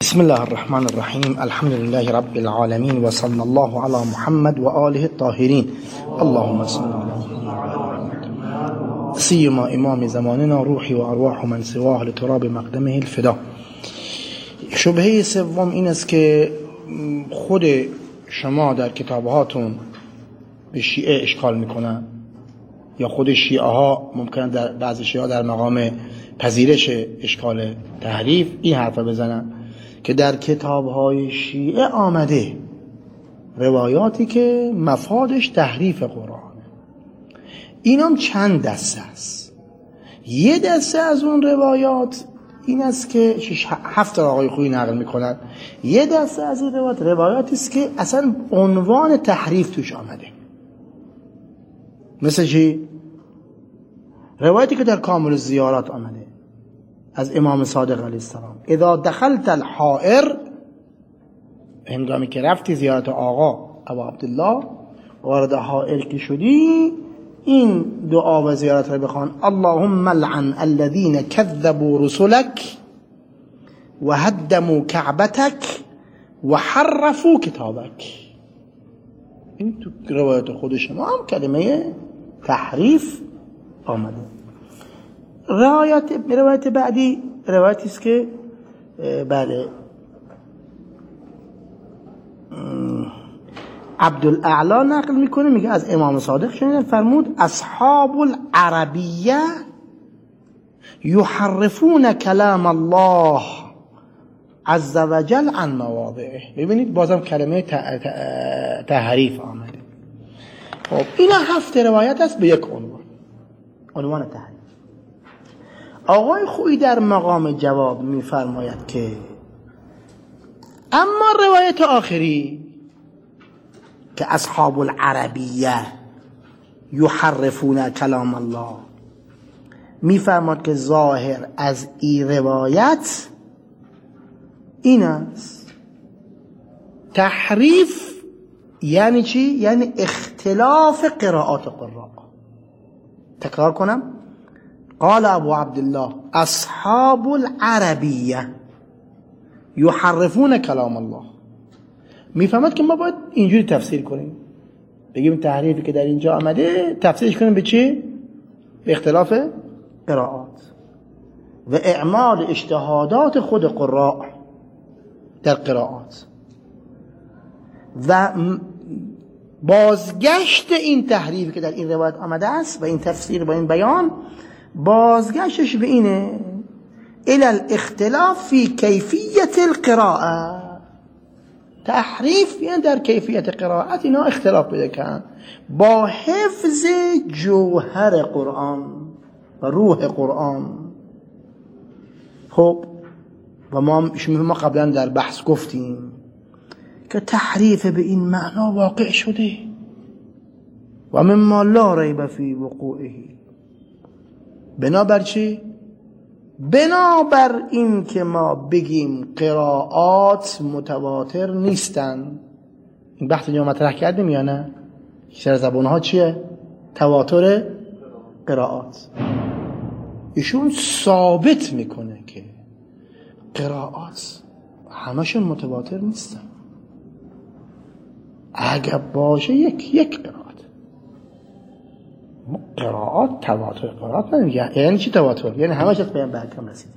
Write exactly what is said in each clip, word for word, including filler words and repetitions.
بسم الله الرحمن الرحیم. الحمد لله رب العالمین و صلی الله علی محمد و آله الطاهرین. اللهم صل علی محمد سیما امام زماننا روحی و ارواح من سواه لتراب مقدمه الفدا. شبهه سوم این است که خود شما در کتابهاتون به شیعه اشکال میکنن، یا خود شیعه ها ممکنه در بعضی شیعه ها در مقام پذیرش اشکال تحریف این حرف بزنن که در کتاب‌های شیعه آمده روایاتی که مفادش تحریف قرآن. اینم چند دسته است. یه دسته از اون روایات این است که هفت آقای خویی نقل میکنن. یه دسته از این روایات روایاتی است که اصلا عنوان تحریف توش آمده. مثل چی؟ روایتی که در کامل الزیارات آمده از امام صادق علیه السلام: اذا دخلت الحائر، هنگامی که رفتی زیارت آقا ابو عبدالله، وارد حائر که شدی، این دعا و زیارت را بخوان: اللهم لعن الذين كذبوا رسلك و هدموا كعبتك و حرفوا كتابك. این تو روایت خود شما هم کلمه تحریف آمده. روایت روایت بعدی روایتی است که بله عبدالاعلی نقل میکنه، میگه از امام صادق شنیدم فرمود: اصحاب العربیه یحرفون کلام الله عز وجل عن مواضعه. ببینید بازم کلمه تحریف آمده. خب این هفت روایت است به یک عنوان، عنوان تحریف. آقای خویی در مقام جواب میفرماید که اما روایت آخری که اصحاب العربیه یحرفون کلام الله، میفرماید که ظاهر از این روایت این است: تحریف یعنی چی؟ یعنی اختلاف قرائات قراء. تکرار کنم: قال ابو عبدالله اصحاب العربیه یحرفون کلام الله. میفهمد که ما باید اینجوری تفسیر کنیم، بگیم تحریفی که در اینجا آمده تفسیرش کنیم به چی؟ به اختلاف قرائات و اعمال اجتهادات خود قراء در قرائات و بازگشت این تحریفی که در این روایت آمده است و این تفسیر با این بیان، بازگشتش به اینه: الى الاختلاف فی کیفیت القراءه. تحریف یعنی در کیفیت قرائت اینا اختلاف پیدا کردن با حفظ جوهر قرآن و روح قرآن. خب و ما ما قبلا در بحث گفتیم که تحریف به این معنا واقع شده و مما لا ریب فی وقوعه. بنابر چی؟ بنابر این که ما بگیم قرائات متواتر نیستن. این بحث اینجا مطرح کردیم یا نه؟ شر زبانها چیه؟ تواتر قرائات. ایشون ثابت میکنه که قرائات همشون متواتر نیستن. اگر باشه یک یک قرائات قرائات تواتر قرائات نمیگه. یعنی چی تواتر؟ یعنی همش از پیامبر اکرم رسیده.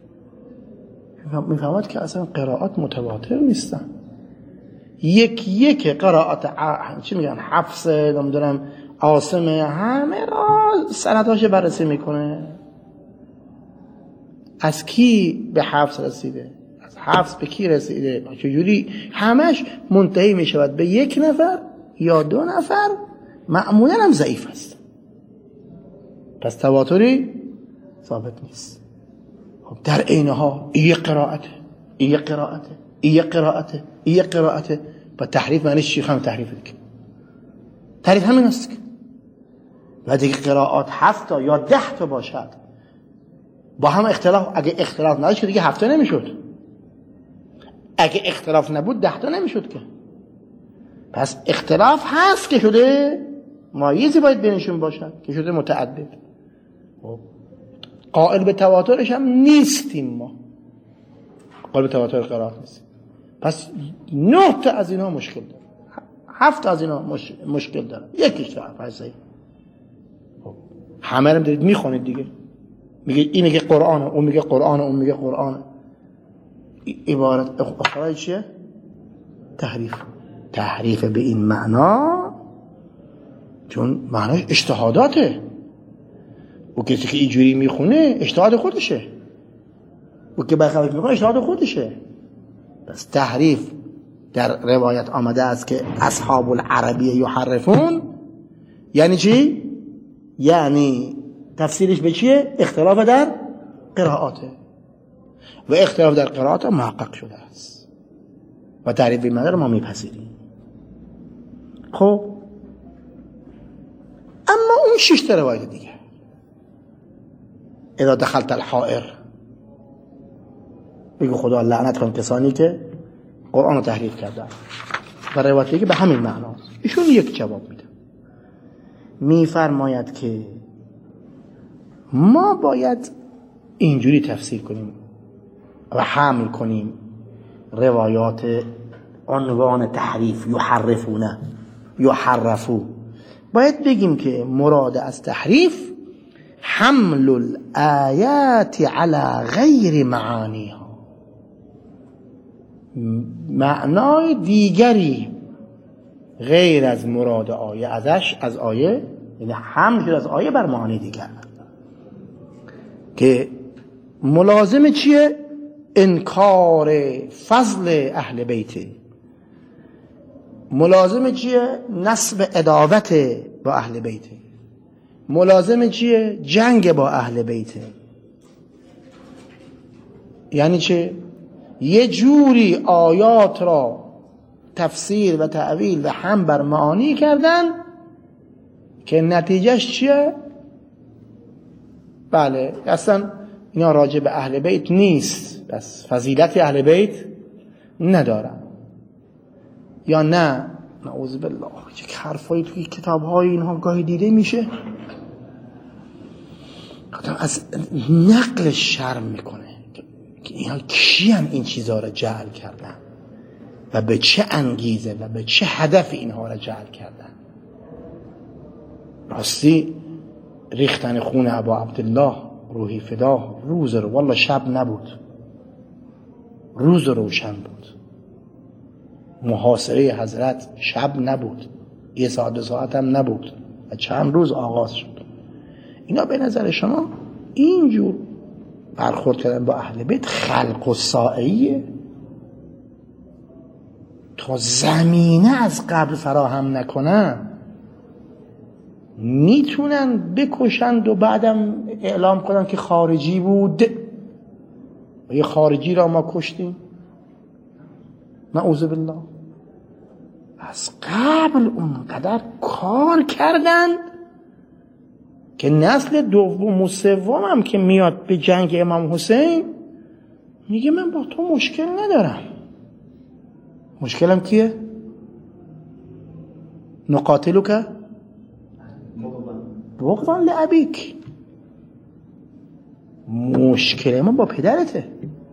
میفهمد که اصلا قرائات متواتر نیستن. یک یک قرائات ع... چی میگن حفص نمیدونم عاصم همه را سنداش بررسی میکنه. از کی به حفص رسیده، از حفص به کی رسیده، چجوری، همش منتهی میشود به یک نفر یا دو نفر، معمولا هم ضعیف است. پس تواتری ثابت نیست. خب در عینها این قرائته، این قرائته، این قرائته، این قرائته. با تحریف معنیش چی؟ هم تحریف دیگه. تحریف همین است که و دیگه قرائات هفت تا یا ده تا باشد با هم اختلاف، اگه اختلاف نداشت دیگه هفت تا نمیشد. اگه اختلاف نبود ده تا نمیشد که. پس اختلاف هست که شده مایزی باید بینشون باشد که شده متعدد. قائل به تواترش هم نیستیم ما. قالب تواتر قرائت نیست. پس نه تا از اینا مشکل داره، هفت تا از اینا مش... مشکل داره، یکیش تو حرف صحیح. همه رو دارید میخونید دیگه، میگه این میگه قرآن، اون میگه قرآن، اون میگه قرآن. عبارت اخرای چیه؟ تحریف. تحریف به این معنا چون معناش اجتهاداته. و کسی که اینجوری میخونه اجتهاد خودشه، و که برخلاف میخونه اجتهاد خودشه. پس تحریف در روایت آمده است که اصحاب العربیه یحرفون، یعنی چی؟ یعنی تفسیرش به چیه؟ اختلاف در قرائاته، و اختلاف در قرائات محقق شده است و تعریف این معنی رو ما میپذیریم. خب اما اون شش تا روایت دیگه، اذا دخلت الحائر، بگو خدا لعنت کن کسانی که قرآن رو تحریف کردن، و روایت دیگه به همین معناست. ایشون یک جواب میده، میفرماید که ما باید اینجوری تفسیر کنیم و حمل کنیم روایات عنوان تحریف یحرفونه یحرفو، باید بگیم که مراد از تحریف حمل الآیات علی غیر معانیها، معنای دیگری غیر از مراد آیه ازش از آیه، یعنی حمل شد از آیه بر معانی دیگر، که ملازم چیه؟ انکار فضل اهل بیت، ملازم چیه؟ نسب عداوت با اهل بیت، ملازم چیه؟ جنگ با اهل بیت. یعنی چه؟ یه جوری آیات را تفسیر و تعویل و هم بر معانی کردن که نتیجهش چیه؟ بله اصلا اینا راجع به اهل بیت نیست، بس فضیلت اهل بیت ندارن، یا نه نعوذ بالله یک حرفایی توی کتاب‌های اینها گاهی دیده میشه آدم از نقل شرم میکنه که اینها کیان این چیزها را جعل کردن و به چه انگیزه و به چه هدف اینها را جعل کردن. راستی ریختن خون ابا عبدالله روحی فدا روز رو، والله شب نبود، روز روشن بود. محاصره حضرت شب نبود، یه ساعت دو ساعت هم نبود و چند روز آغاز شد. اینا به نظر شما اینجور برخورد کردن با اهل بیت خلق و سائیه تا زمینه از قبل فراهم نکنن میتونن بکشند و بعدم اعلام کنن که خارجی بود و یه خارجی را ما کشتیم؟ نعوذ بالله. از قبل اونقدر کار کردن که نسل دوم و سوم هم که میاد به جنگ امام حسین میگه من با تو مشکل ندارم. مشکلم کیه؟ نقاتلوکه بغضا لابیک، مشکل ما با پدرته.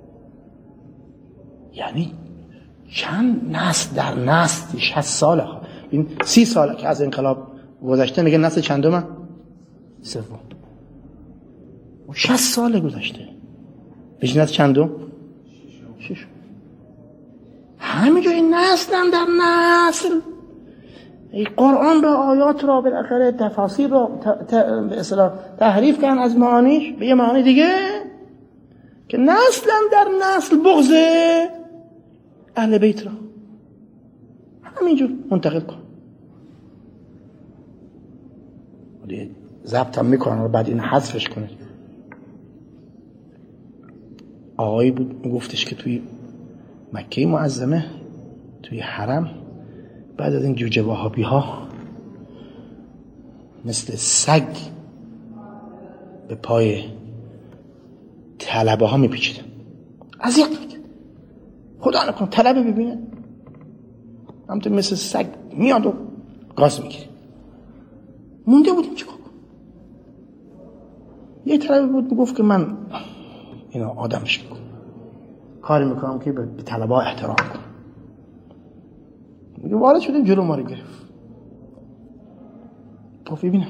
یعنی چند نسل در نسل شصت ساله، این سی ساله که از انقلاب گذشته، میگه نسل چندمه؟ سوم. شصت ساله گذشته، میشه نسل چندم؟ شش. همینجوری نسل هم در نسل قرآن را، آیات را بالاخره تفاسیر را به اصطلاح تحریف کردن از معانیش به یه معانی دیگه که نسل هم در نسل بغض اهل بیت را همینجور منتقل کن. ضبط هم میکنن و بعد این حذفش کنه. آقایی بود میگفتش که توی مکه معظمه توی حرم بعد از این جوجه وهابی ها مثل سگ به پای طلبه ها میپیچیدن، اذیت میکرد. خدا نکنه طلبه ببینه همونطور مثل سگ میاد و گاز میگیره. مونده بودیم چیکار کنم. یه طلبه بود میگفت که من اینا آدمش میکنم، کاری میکنم که به طلبا احترام کنم. میگه وارد شدیم جلو ما رو گرفت. گفت ببینم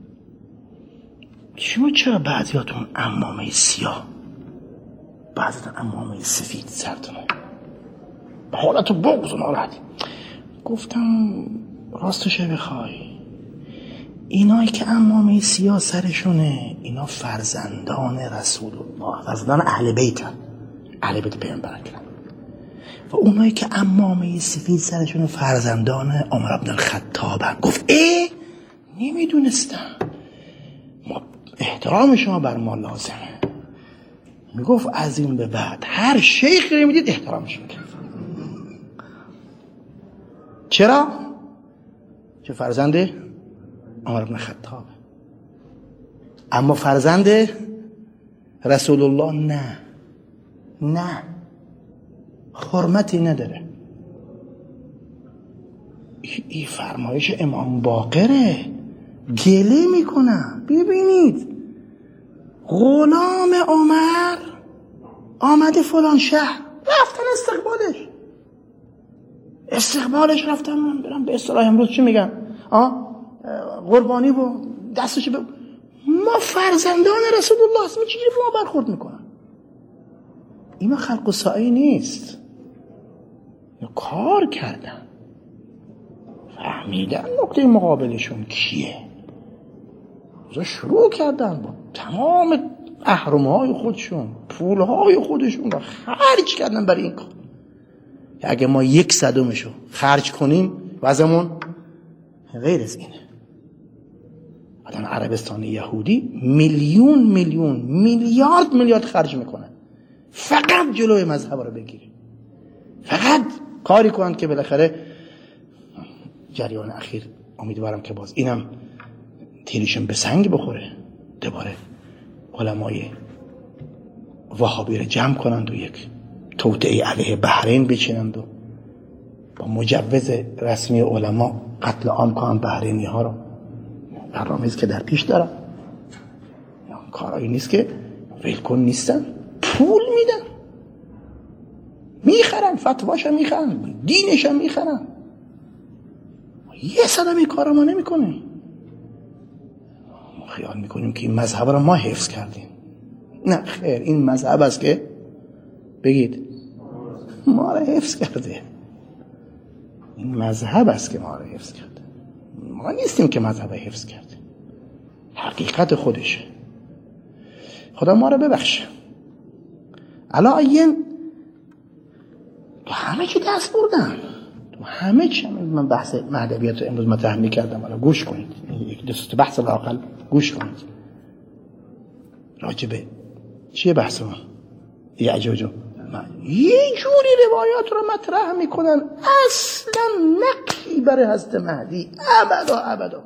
شما چرا بعضیاتون عمامه سیاه بعضیاتون عمامه سفید سرتونه به حالت بغض و ناراحتی؟ گفتم راستشه بخوای اینایی که عمامه سیاه سرشونه اینا فرزندان رسول الله، فرزندان اهل بیتن، اهل بیت پیامبر اکرم. و اونایی که عمامه سفید سرشونه فرزندان عمر بن الخطابن. گفت ای نمیدونستم، ما احترام شما بر ما لازمه. میگفت از این به بعد هر شیخی رو میدید احترامش میکرد. چرا؟ چه فرزند عمر بن الخطاب، اما فرزند رسول الله نه نه حرمتی نداره. این فرمایش امام باقره. گله میکنم. ببینید غلام عمر آمده فلان شهر، رفتن استقبالش استقبالش رفتن برم به اصطلاح امروز چی میگن آه قربانی و دستش به ما فرزندان رسول الله هستیم، چجوری به ما برخورد میکنن؟ اینا خلق و سایه نیست، یا کار کردن فهمیدن نقطه مقابلشون کیه، اوزا شروع کردن با تمام اهرم‌های خودشون پولهای خودشون رو خرج کردن برای این کار. اگه ما یک صدمشو خرج کنیم وضعمون غیر از اینه. الان عربستان یهودی میلیون میلیون میلیارد میلیارد خرج میکنن فقط جلوی مذهب رو بگیره، فقط کاری کنن که بالاخره جریان اخیر امیدوارم که باز اینم تیریشون به سنگ بخوره، دوباره علمای وهابی رو جمع کنند و یک توطئه علیه بحرین بچینند و با مجوز رسمی علما قتل عام کنند بحرینی ها رو. برنامه‌ای که در پیش دارن، کارایی نیست که ولکن نیستن، پول میدن میخرن، فتواش هم میخرن، دینش هم میخرن. یه صدم این کار ما نمی کنیم. ما خیال میکنیم که این مذهب رو ما حفظ کردیم. نه خیر، این مذهب است که بگید ما رو حفظ کرده. این مذهب است که ما رو حفظ کرده. ما نیستیم که مذهب حفظ کرده، حقیقت خودشه. خدا ما رو ببخشه. علایین تو همه چی دست بردن، تو همه چی. من بحث مهدویت رو امروز مطرح می‌کردم، حالا گوش کنید، یک دست بحث لااقل گوش کنید. راجبه چیه بحث ما؟ یعجوج و یه جوری روایات رو مطرح میکنن اصلا نقشی برای حضرت مهدی ابدا ابدا.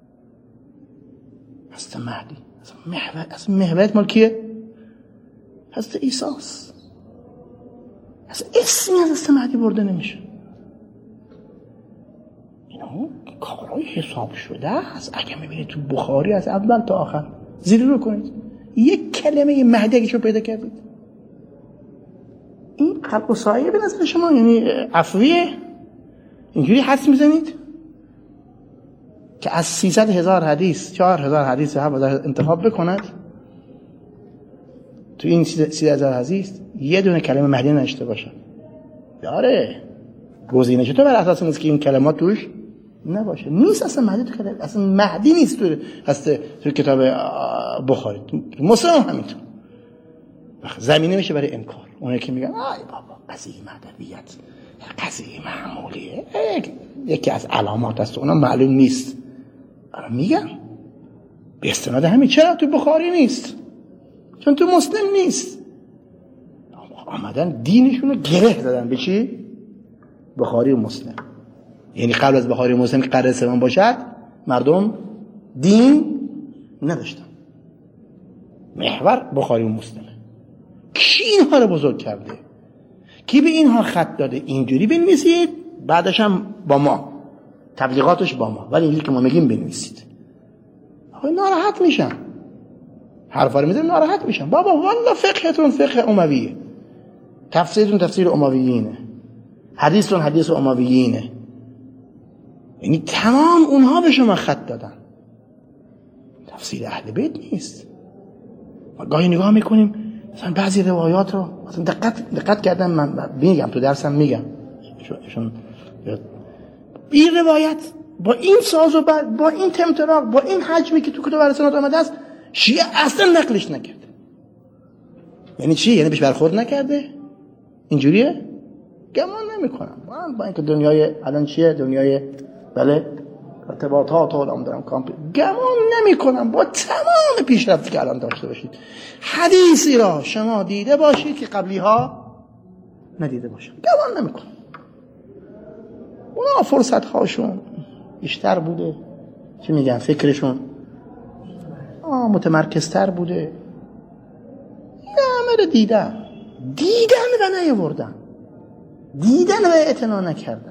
حضرت مهدی اصلا محوریت مال کیه؟ حضرت عیسی است. اصلا اسمی از حضرت مهدی برده نمیشه. اینا کارهای حساب شده است. اگه میبینید تو بخاری از اول تا آخر زیر رو کنید، یک کلمه مهدی اگه شو پیدا کردید، این خلق و سایه به نظر شما یعنی عفویه؟ اینجوری حدس میزنید که از سیصد هزار حدیث چهار هزار حدیث صحابه انتخاب بکند، تو این سیصد هزار حدیث یه دونه کلمه مهدی نشته باشه؟ داره گزینه چطور بر اساس نیست که این کلمات توش نباشه؟ نیست اصلا مهدی تو کلمه، اصلا مهدی نیست تو هست تو کتاب بخاری، مسلم همینطور. زمینه میشه برای انکار. اونایی که میگن آی بابا قضیه مهدویت قضیه معمولیه، یکی از علامات است، اونا معلوم نیست، میگن به استناد همین. چرا تو بخاری نیست؟ چون تو مسلم نیست. آمدن دینشون رو گره زدن به چی؟ بخاری و مسلم. یعنی قبل از بخاری و مسلم که قرار سوم باشد مردم دین نداشتن، محور بخاری و مسلم. کی اینها رو بزرگ کرده؟ کی به اینها خط داده؟ اینجوری بنویسید، بعدش هم با ما تبلیغاتش با ما، ولی اینجوری که ما میگیم بنویسید. آقای ناراحت میشن، حرفا رو میزنن ناراحت میشن. بابا والله فقهتون فقه امویه، تفسیرتون تفسیر امویینه، حدیثتون حدیث امویینه. یعنی تمام اونها به شما خط دادن. تفسیر اهل بیت نیست. ما گاهی نگاه میکنیم مثلا بعضی روایات رو مثلا دقت دقت کردم، من میگم تو درسم میگم چون این روایت با این ساز و با این تمطراق با این حجمی که تو کتب اهل سنت آمده است شیعه اصلا نقلش نکرده. یعنی چی؟ یعنی بهش برخورد نکرده؟ اینجوریه؟ گمان نمیکنم. من با اینکه دنیای الان چیه؟ دنیای بله ارتباطات و الان دارم کامپیوتر، گمان نمیکنم با تمام پیشرفتی که الان داشته باشید حدیثی را شما دیده باشید که قبلی ها ندیده باشید. گمان نمیکنم. اونا فرصت هاشون بیشتر بوده، چی میگن، فکرشون آه متمرکزتر بوده. همه رو دیدن دیدن و نیاوردن، دیدن و اعتنا نکردن.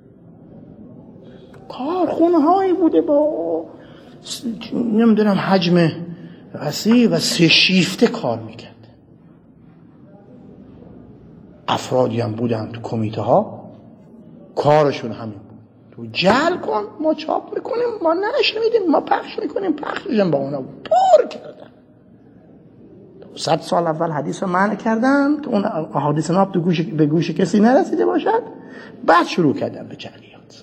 کارخونه هایی بوده با نمیدونم حجم وسیع و سه شیفته کار میکرد. افرادی هم بودن تو کمیته ها کارشون همین بود، تو جعل کن ما چاپ میکنیم، ما نشر میدیم، ما پخش میکنیم، پخششون با اونا پر کردن. صد سال اول حدیث رو معنی کردن که اون احادیث ناب تو گوش به گوش کسی نرسیده باشد، بعد شروع کردن به جعلیات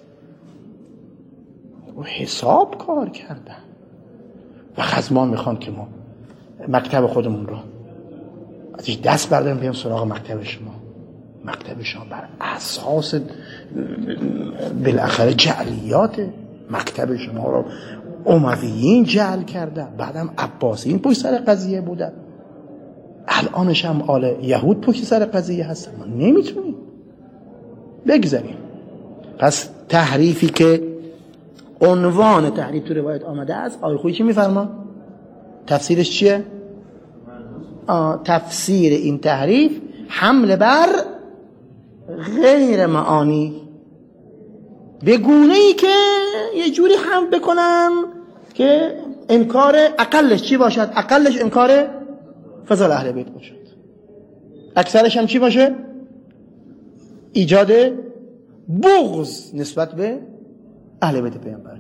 و حساب کار کردن. و خزمان میخوان که ما مکتب خودمون رو ازش دست برداریم بیام سراغ مکتب شما. مکتب شما بر اساس بالاخره جعلیات، مکتب شما رو امویین جعل کردن، بعدم عباسیین پشت سر قضیه بودن، الانش هم آل یهود پشت سر قضیه هستن. ما نمیتونیم بگذاریم. پس تحریفی که عنوان تحریف تو روایت آمده است، آیه خویی چی میفرما؟ تفسیرش چیه؟ آه، تفسیر این تحریف حمله بر غیر معانی، به گونه‌ای که یه جوری حمل بکنن که انکار اقلش چی باشد؟ اقلش انکار فضل اهل بیت باشد، اکثرش هم چی باشه؟ ایجاد بغض نسبت به اهل بیت پیامبر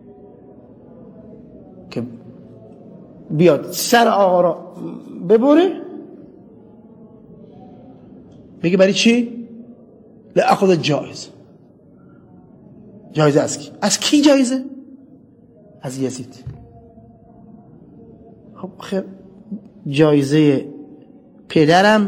که بیاد سر آقا را ببره، بگه برای چی؟ لأخذ جایزه. جایزه از کی؟ از کی جایزه؟ از یزید. خب خیر، جایزه پدرم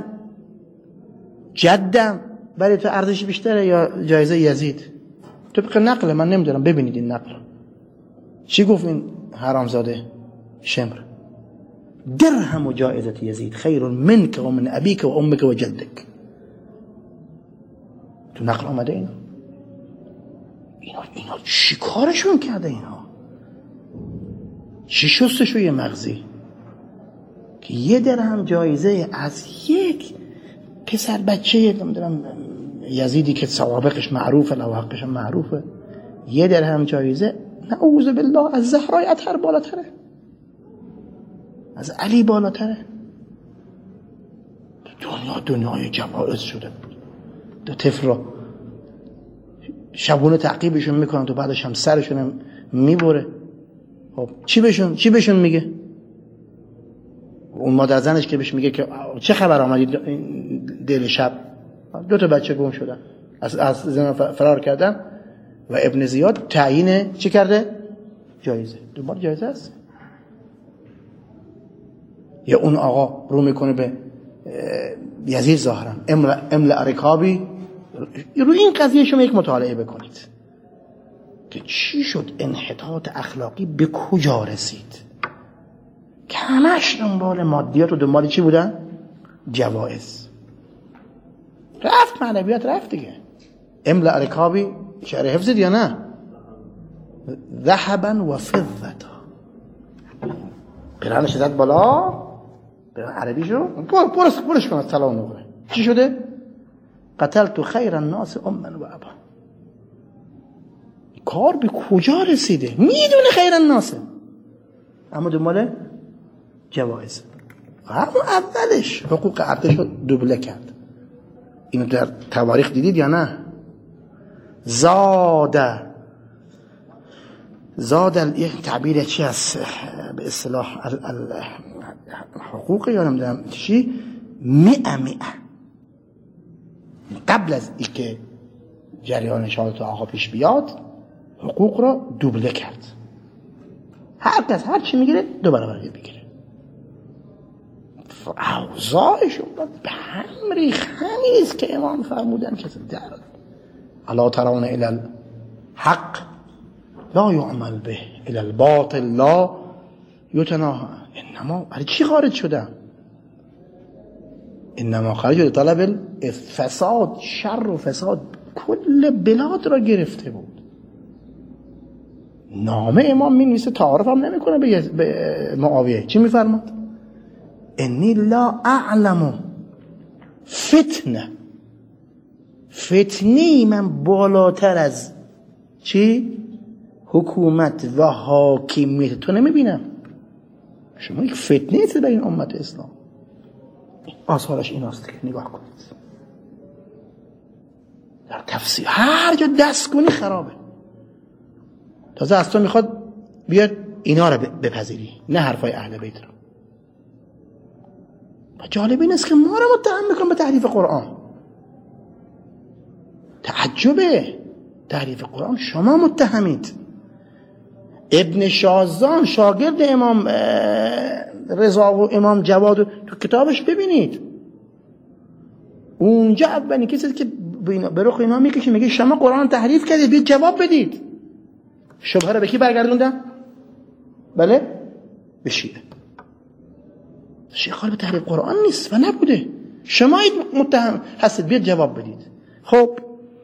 جدم برای تو ارزش بیشتره یا جایزه یزید؟ طبق نقل من نمیدونم، ببینید این نقل چی گفت این حرامزاده شمر: درهم و جایزه یزید خیر منک و من ابیک و امک و جدک. تو نقل آمده اینا. اینا اینا چی کارشون کرده؟ اینا چی شستشوی مغزی که یه درهم جایزه از یک پسر بچه نمیدونم یزیدی که سوابقش معروفه، لواحقش معروفه، یه درهم جایزه، نعوذ بالله، از زهرای اطهر بالاتره، از علی بالاتره. دنیا دنیای جوائز شده. دو طفل رو شبونه تعقیبشون میکنن تو بعدش هم سرشون میبره. خب چی بهشون چی بهشون میگه؟ اون مادر زنش که بهش میگه که چه خبر آمدی دل شب؟ دو تا بچه گم شدن، از از زن فرار کردن و ابن زیاد تعیین چی کرده؟ جایزه. دوباره جایزه است. یا اون آقا رو میکنه به یزید ظاهرا امل امل رکابی. رو این قضیه شما یک مطالعه بکنید که چی شد، انحطاط اخلاقی به کجا رسید که همش دنبال مادیات و دنبال چی بودن؟ جوائز. رفت معنویات، رفت دیگه. امل رکابی شعر حفظید یا نه؟ ذهبا و فضتا. پیرانش زد بالا، پیران عربی شو پر پرش پرش کنه سلام نوره. چی شده؟ قتلت خیر الناس اما و ابا. کار به کجا رسیده؟ میدونه خیر الناسه اما دنبال جوائز. همون اولش حقوق ارتش رو دوبله کرد. اینو در تواریخ دیدید یا نه؟ زاده زاد یک تعبیر چی هست به اصطلاح حقوق یا نمیدونم چی، مئه مئه قبل از اینکه جریان شهادت آقا پیش بیاد حقوق را دوبله کرد. هر کس هر چی میگیره دو برابر بگیره. اوضاعشون به هم ریختنی است که امام فرمودن که در الا ترون الی الحق لا یعمل به الی الباطل لا یتناهى. انما برای چی خارج شدن؟ انما خارج شد طلب فساد، شر و فساد کل بلاد را گرفته بود. نامه امام می نویسه، تعارف هم نمی کنه به معاویه. چی می فرماد؟ انی لا اعلم فتنه، فتنی من بالاتر از چی؟ حکومت و حاکمیت تو نمی بینم. شما یک فتنه ایست به این امت اسلام. آثارش این هست که نگاه کنید در تفسیر هر جا دست کنی خرابه. تازه از تو میخواد بیاد اینا رو بپذیری، نه حرفای اهل بیت رو. و جالب این است که ما رو متهم میکنم به تحریف قرآن. تعجبه، تحریف قرآن شما متهمید. ابن شازان شاگرد امام رضا و امام جواد تو کتابش ببینید، اونجا اولین کسی که به رخ اینا میکشه میگه شما قرآن تحریف کردید، بیاید جواب بدید. شبهه رو به کی برگردوندن؟ بله به شیعه. شیعه خال به تحریف قرآن نیست و نبوده، شما متهم هستید، بیاید جواب بدید. خب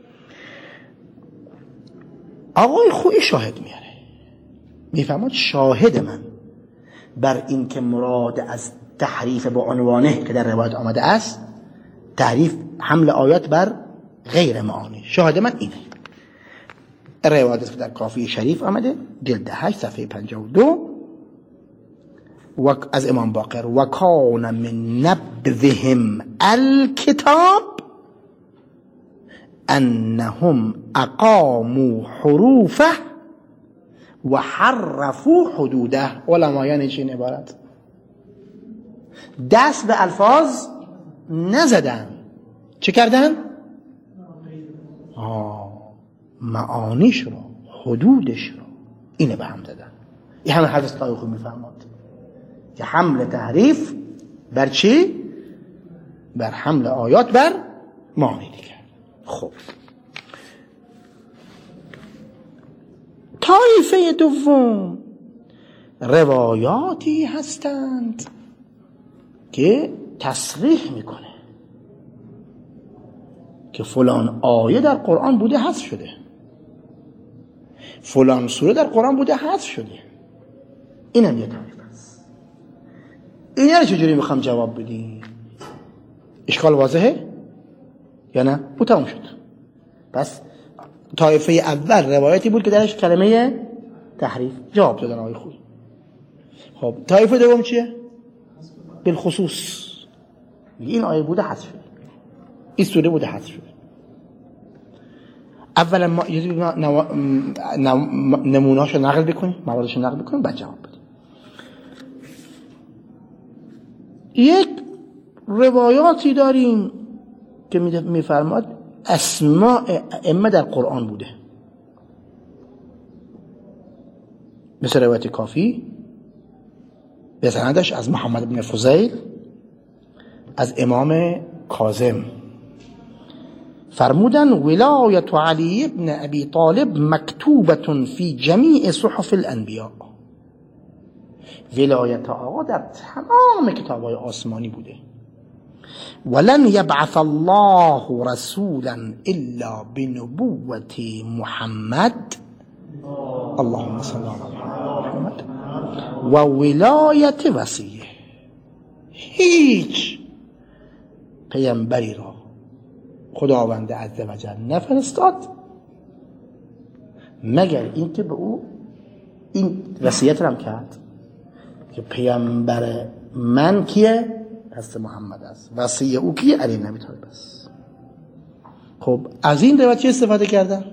آقای خویی شاهد میاره، میفهمد شاهد من بر این که مراد از تحریف با عنوانه که در روایت آمده است تحریف حمل آیات بر غیر معانی. شاهد من اینه. روایت است که در کافی شریف آمده جلد هشت صفحه پنجاه و دو و از امام باقر و کان من نبذهم الکتاب انهم اقاموا حروفه و حرفوا حدوده. علمایان چین عبارت دست به الفاظ نزدن، چه کردن؟ آه معانیش رو، حدودش رو، اینه به هم دادن. این همه حدیث که آیخون میفرماد که حمل تحریف بر چی؟ بر حمل آیات بر معانی دیگر. خب طایفه دوم روایاتی هستند که تصریح میکنه که فلان آیه در قرآن بوده حذف شده، فلان سوره در قرآن بوده حذف شده. اینم یه تعریف است. اینا رو چجوری میخوام جواب بدیم؟ اشکال واضحه یا نه؟ او تمام شد. پس طایفه اول روایتی بود که درش کلمه تحریف جواب دادن آقای خویی. خب طایفه دوم چیه؟ بالخصوص این آیه بوده حذف شده، این سوره بوده حذف شده. اولا ما نمونهاشو نقل بکنیم، مواردشو نقل بکنیم، بعد جواب بدیم. یک روایاتی داریم که میفرماد اسماء ائمه در قرآن بوده، مثل روایت کافی به سندش از محمد بن فضیل از امام کاظم فرمودن ولایت علی بن ابی طالب مکتوبة فی جمیع صحف الانبیاء. ولایت آقا در تمام کتاب‌های آسمانی بوده. ولن یبعث الله رسولا الا بنبوة محمد اللهم صل علی محمد و ولایت وصیه. هیچ پیامبری را خداوند عزوجل نفرستاد مگر اینکه به او این وصیت هم کرد که پیامبر من کیه؟ حضرت محمد است، وصی او کیه؟ علی بن ابی طالب است. خب از این روایت چه استفاده کردن؟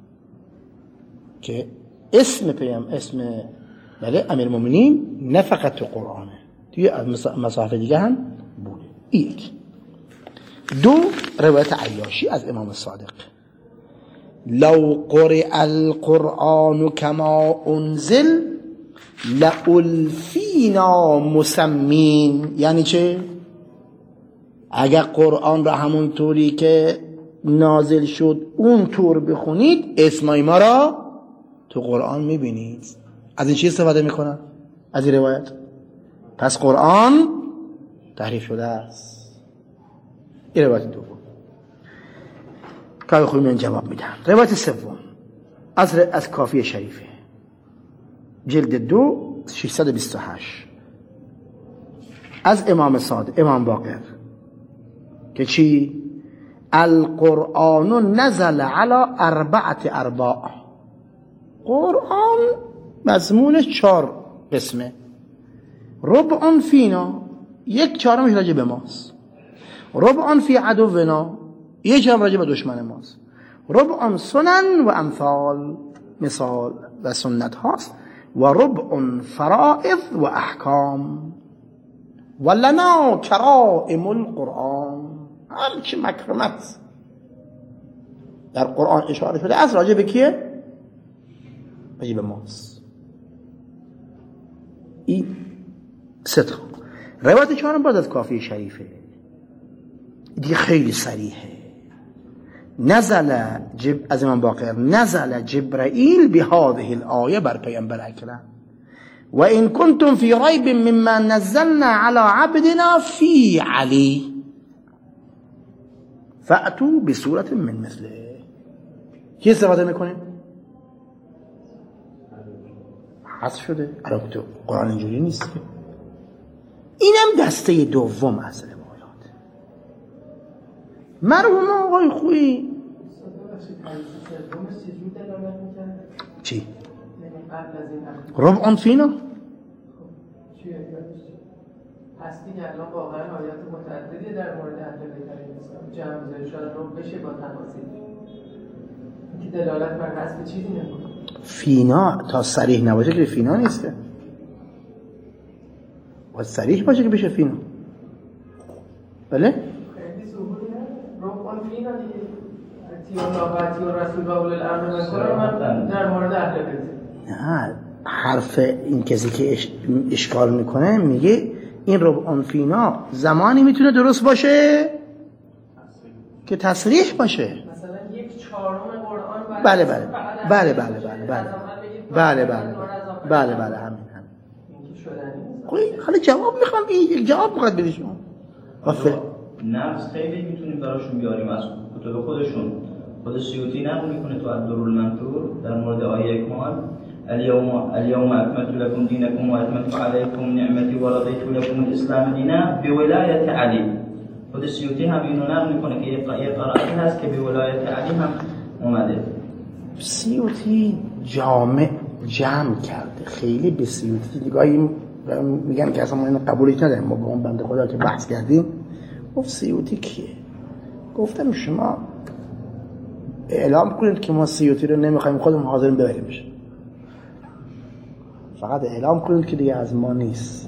که اسم پیم اسم بله امیرالمومنین نه فقط تو قرآنه، توی مصاحف دیگه هم بوده. یک. دو، روایت عیاشی از امام صادق، لو قرئ القرآن کما انزل لألفینا مسمین. یعنی چه؟ اگر قرآن را همون طوری که نازل شد اون طور بخونید اسمای ما را تو قرآن میبینید. از این چی استفاده میکنن؟ از این روایت. پس قرآن تحریف شده است. این روایت دوم که خوبی من جواب میدم. روایت سوم از از کافی شریفه، جلد دو ششصد و بیست و هشت از امام صادق امام باقر که چی؟ القرآن نزل على اربعت ارباع. قرآن مضمونش چهار قسمه. ربع فینا، یک چهارمش راجع به ماست. ربع فی عدونا، یک چهارم راجع به دشمن ماست. ربع سنن و امثال، مثال و سنت هاست. و ربع فرائض و احکام. ولنا کرائم القرآن، همچه مکرمت در قرآن اشاره شده از راجع به کیه؟ راجع به ماست. این ستا روایت چهارم بعد از کافی شریفه دیگه خیلی صریحه. نزل جب از امام باقر نزل جبرائیل بهذه الآیه بر پیامبر اکرم و این کنتم فی ریب مما نزلنا علی عبدنا فی علی فأتوا بسورة من مثله. کی استفاده میکنیم؟ حذف شده. الان تو قرآن اینجوری نیست. اینم دسته دوم از روایات. مرحوم آقای خویی چی؟ ربع فینا؟ پس دیگه الان واقعا آیات متعددی در مورد اهل بیت علیهم السلام جمع ذکر شده رو بشه با تفاصیل که دلالت بر حذف چیزی نمیکنه. فینا تا صریح نباشه که فینا نیسته، باید صریح باشه که بشه فینا. بله؟ خیلی ظهوری نه ربع فینا دیگه اطیعوا الله و اطیعوا الرسول و اولی الامر منکم در مورد اهل بیت. نه، حرف این کسی که اش... اشکال میکنه میگه این ربع فینا زمانی میتونه درست باشه که تصریح باشه. مثلا یک چهارم قرآن بله بله بله بله بله بله بله بله بله بله همین همین. حالا جواب میخوام، این جواب میخواد بدی شما. نفس خیلی میتونیم براشون بیاریم از کتب خودشون. خود سیوطی نقل میکنه تو الدرالمنثور در مورد آیه اکمال اليوم اليوم اكملت لكم دينكم واتممت عليكم نعمتي ورضيت لكم الاسلام دینا بولایت علی. خود سیوطی هم اینو نقل میکنه که یه قرائتی هست که بولایت علی هم اومده. سیوطی جامع جمع کرده. خیلی به سیوطی نگاهی میگن که اصلا ما اینو قبولش نداریم. ما با اون بنده خدا که بحث کردیم گفت سیوطی کیه؟ گفتم شما اعلام کنید که ما سیوطی رو نمیخوایم، خودمون حاضریم ببریمش. فقط اعلام کنید که دیگه از ما نیست.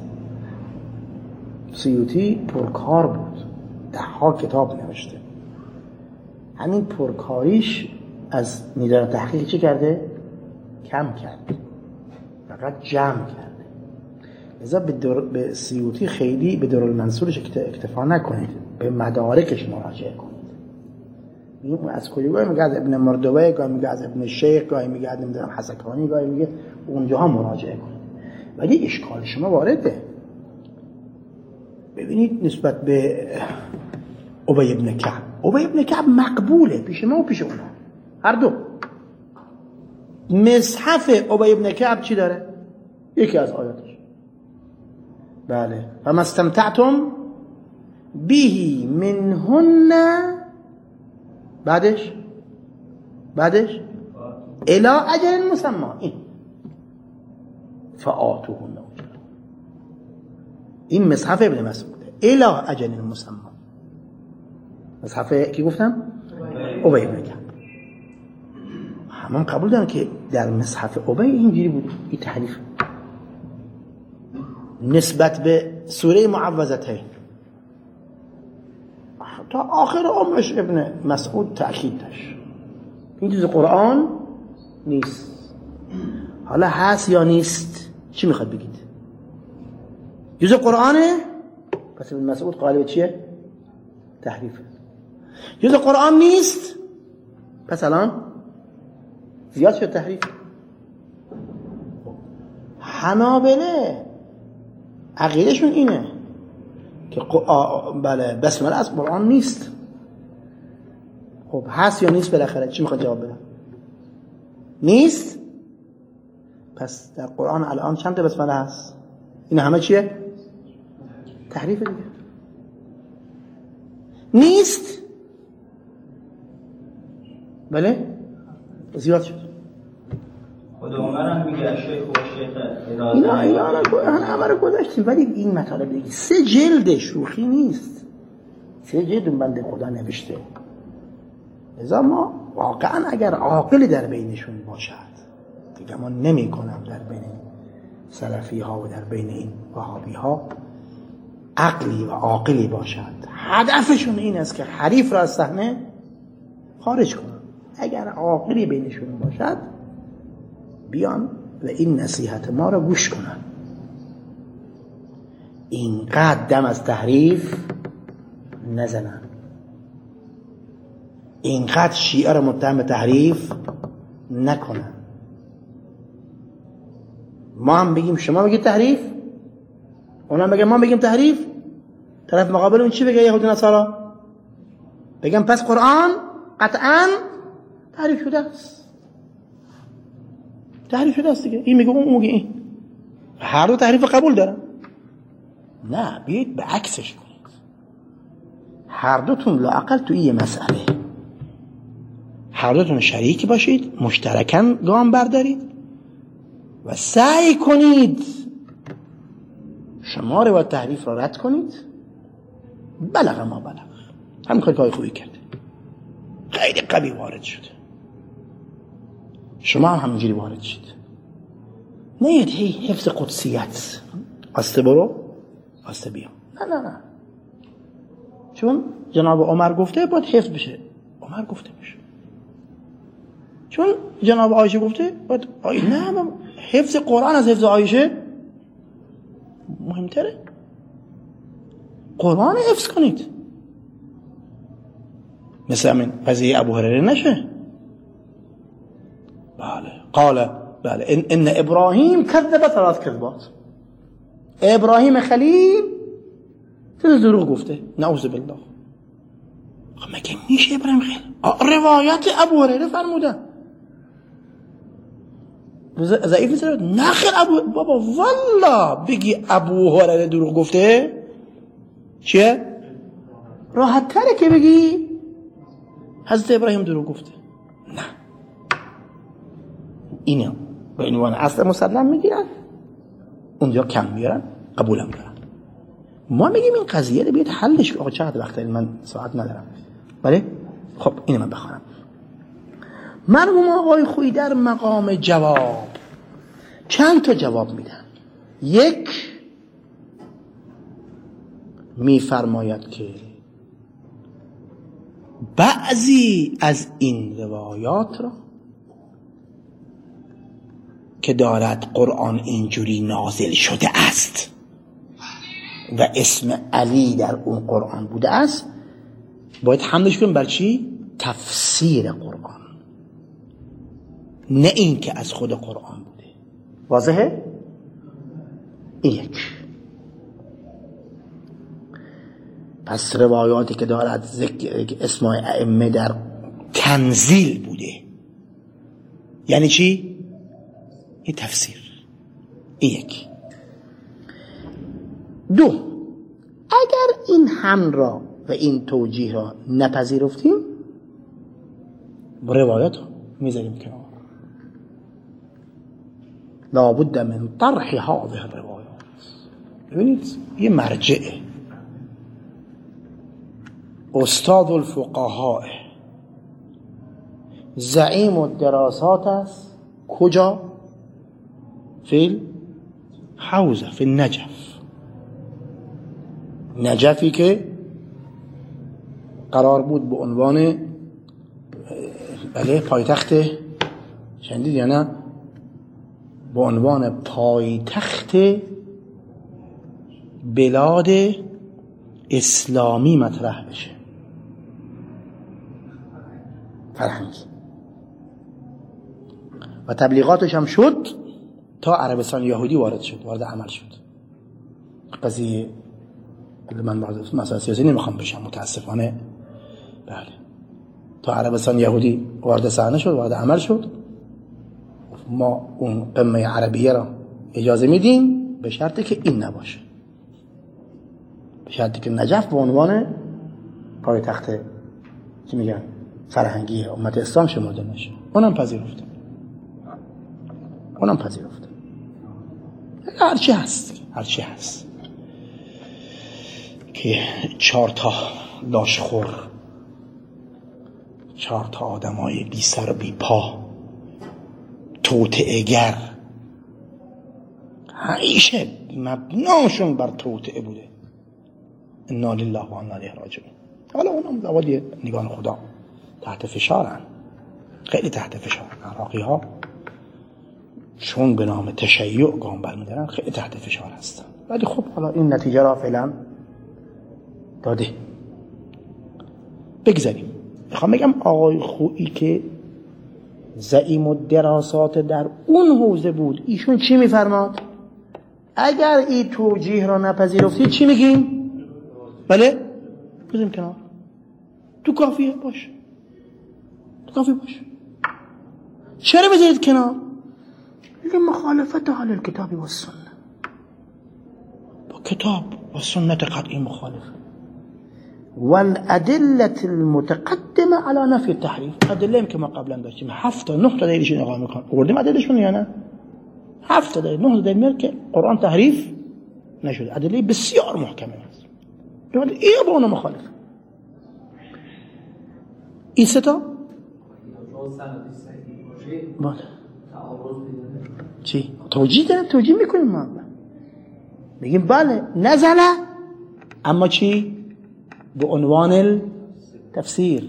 سیوطی پرکار بود، ده ها کتاب نوشته. همین پرکاریش از میدان تحقیق چه کرده؟ کم کرده، فقط جمع کرده. لذا به, در... به سیوطی خیلی به درالمنصورش اکتفا نکنید، به مدارکش مراجعه کنید. این از کجا گاهی میگه از ابن مردوی، گاهی میگه از ابن شیخ، گاهی میگه نمیدونم حسکانی، گاهی میگه اونجاها مراجعه کنید. ولی اشکال شما وارده. ببینید نسبت به ابی ابن کعب، ابی ابن کعب مقبوله پیش ما و پیش اونا هر دو. مصحف ابی ابن کعب چی داره؟ یکی از آیاتش بله فما استمتعتم به منهن، بعدش بعدش الی اجل مسمى این فآتوهن اجورهن. این مصحف ابن مسعوده الی اجل مسمى. مصحف کی گفتم؟ ابی ابن کعب. همون قبول دارن که در مصحف ابی اینجوری بود، این تحریف نسبت به سوره معوذتین تا آخر عمرش ابن مسعود تأکید داشت این جز قرآن نیست. حالا هست یا نیست چی میخواد بگید؟ جز قرآنه؟ پس ابن مسعود قائل چیه؟ تحریفه. جز قرآن نیست؟ پس الان زیاد شد تحریف. حنابله عقیدهشون اینه که بله بسمله از قرآن نیست. خب هست یا نیست؟ بالاخره چی میخواد جواب بدم؟ نیست. پس در قرآن الان چند تا بسمله هست؟ این همه چیه؟ تحریف دیگه. نیست. بله زیاد شد. خود عمر هم میگه شیخ و شیخ اداره اینا اینا همه رو گذاشتیم، ولی این مطالب دیگه سه جلد شوخی نیست. سه جلد بنده خدا نوشته. لذا ما واقعا اگر عاقلی در بینشون باشد، دیگه ما نمی کنم در بین سلفی ها و در بین این وهابی ها عقلی و عاقلی باشد، هدفشون این است که حریف را از صحنه خارج کنن. اگر عاقلی بینشون باشد بیان و این نصیحت ما را گوش کنن. اینقدر دم از تحریف نزنن، اینقدر شیعه را متهم به تحریف نکنن. ما هم بگیم شما بگید تحریف، اونا بگیم ما بگیم تحریف، طرف مقابل اون چی بگه؟ یهود نصارا بگم پس قرآن قطعاً تحریف شده است. تحریف شده است دیگه. این میگه اون میگه این. هر دو تحریف قبول دارن. نه بیایید به عکسش کنید. هر دوتون لااقل تو این مسئله هر دوتون شریک باشید، مشترکاً گام بردارید و سعی کنید شما روایت تحریف را رد کنید. بلغ ما بلغ، همین کاری خوبی کرده، خیلی قوی وارد شده، شما هم همینجوری وارد شید. نید هی حفظ قدسیت، آسته برو آسته بیا. نه نه نه، چون جناب عمر گفته باید حفظ بشه، عمر گفته بشه. چون جناب عایشه گفته باید آی... نه حفظ قرآن از حفظ عایشه مهمتره. قرآن حفظ کنید، مثل همین قضیه ابو هریره نشه. بله قال بله ان, إن ابراهیم کذب ثلاث کذبات. ابراهیم خلیل سه دروغ گفته، نعوذ بالله. مگه میشه ابراهیم خلیل؟ روایت ابو هریره فرمودن ضعیف نیست. نخیر ابو بابا والله بگی ابو هریره دروغ گفته چیه؟ راحت تره که بگی حضرت ابراهیم دروغ گفته. نه، اینو به عنوان اصل مسلم میگیرن، اونجا کم میارن، قبولم دارن. ما میگیم این قضیه رو بیاد حلش. آقا چقدر وقت دارید؟ من ساعت ندارم. بله خب اینو من بخوانم. مرحوم آقای خویی در مقام جواب چند تا جواب میدن. یک، میفرماید که بعضی از این روایات را که دارد قرآن اینجوری نازل شده است و اسم علی در اون قرآن بوده است، باید حملش کنیم بر چی؟ تفسیر قرآن، نه این که از خود قرآن بوده. واضحه؟ این یک. پس روایاتی که دارد ذکر اسماء ائمه در تنزیل بوده یعنی چی؟ این تفسیر. این یک. دو، اگر این هم را و این توجیه را نپذیرفتیم، روایات را میذاریم کنار. لابد من طرح هذه الروایات. ببینید یه مرجعه، استاد الفقهاء زعیم الدراسات است. کجا؟ فی الحوزه، فی النجف. نجفی که قرار بود به عنوان بله پایتخت، شنیدید یا نه؟ به عنوان پایتخت بلاد اسلامی مطرح بشه، فرهنگی، و تبلیغاتش هم شد تا عربستان یهودی وارد شد، وارد عمل شد. قضیه من مسائل سیاسی نمیخوام بشم متاسفانه، بله، تا عربستان یهودی وارد صحنه شد، وارد عمل شد. ما اون قمه عربیه را اجازه میدیم به شرطی که این نباشه، به شرطی که نجف به عنوان پایتخت چی میگن فرهنگی امت اسلام شمرده نشه. اونم پذیرفت، اونم پذیرفت. هرچی هست، هرچی هست که چهار تا لاشخور، چهار تا آدمای بی سر و بی پا، توطئه‌گر، همیشه مبناشون بر توطئه بوده. انا لله و انا الیه راجعون. حالا اونم زوادی نگاه خدا تحت فشارن، خیلی تحت فشارن. عراقی ها چون به نام تشیع گام برمی‌دارن خیلی تحت فشار هستن، ولی خب حالا این نتیجه را فعلا داده. بگذاریم. میخوام بگم آقای خویی که زعیم الدراسات در اون حوزه بود، ایشون چی میفرماد؟ اگر این توجیه را نپذیرفتید چی میگیم؟ بله؟ بذاریم کنار. تو کافیه باش، تو کافی باش. چرا بذارید کنار؟ میگه مخالفت حال الکتابی و سنت، با کتاب و سنت قطعی مخالفه. والادله المتقدمه على نفی التحریف. ادله هم که ما قبلا داشتیم هفت تا نه تا دلیلش نگاه میکنیم، آوردیم ادلهشون یا نه؟ هفت تا دلیل، نه تا دلیل میاد که قرآن تحریف نشده. ادله بسیار محکمه است. این با اون مخالفه. این سه تا بله چی؟ توجیه داریم، توجیه میکنیم ما. میگیم بله نزله، اما چی؟ به عنوان التفسیر.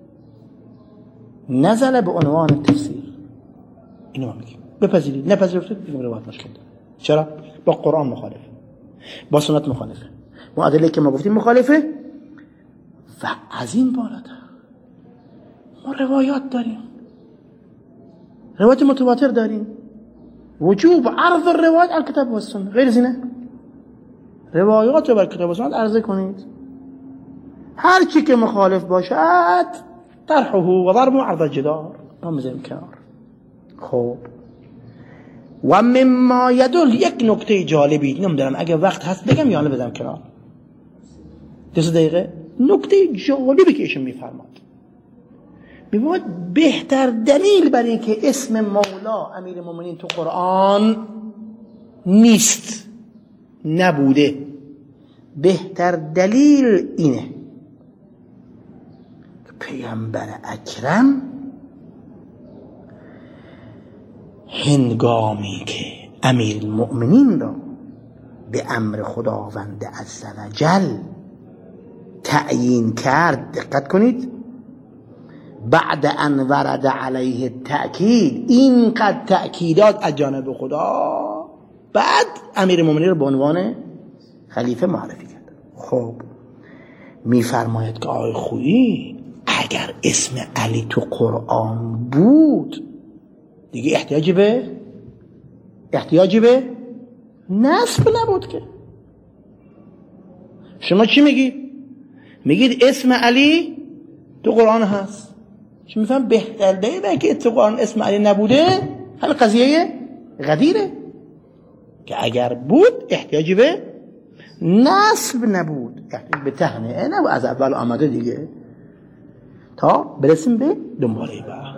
نزله به عنوان التفسیر. اینو ما میگیم. بپذیرید، نپذیرفتید میگیم روایت مشکل داره. چرا؟ با قرآن مخالفه، با سنت مخالفه، با ادله که ما گفتیم مخالفه. و از این بالاتر ما روایات داریم، روایت متواتر داریم. وجوب عرض الروایت على الكتاب والسنه. غیر از اینه روایات رو بر کتاب و سنت عرضه کنید. هر چی که مخالف باشد طرحه و ضرب عرض الجدار ما میذاریم کنار. خب و مما یدل، یک نکته جالبی نمیدونم اگه وقت هست بگم یا نه بدم کنار. دو دقیقه. نکته جالبی که ایشون میفرماد، میگوید بهتر دلیل برای اینکه اسم مولا امیر المؤمنین تو قرآن نیست، نبوده، بهتر دلیل اینه که پیامبر اکرم هنگامی که امیر المؤمنین را به امر خداوند عزوجل تعیین کرد، دقت کنید، بعد ان ورد علیه التأکید، اینقدر تأکیدات از جانب خدا، بعد امیر المؤمنین رو به عنوان خلیفه معرفی کرد. خب میفرماید که آقای خویی اگر اسم علی تو قرآن بود دیگه احتیاجی به احتیاجی به نسب نبود که. شما چی میگید؟ میگید اسم علی تو قرآن هست. چی میفهم؟ بهتر دلیله که تو قرآن اسم علی نبوده همین قضیه غدیره که اگر بود احتیاجی به نسب نبود، احتیاج به تهنئه نبود، از اول آمده دیگه. تا برسیم به دنباله بعد.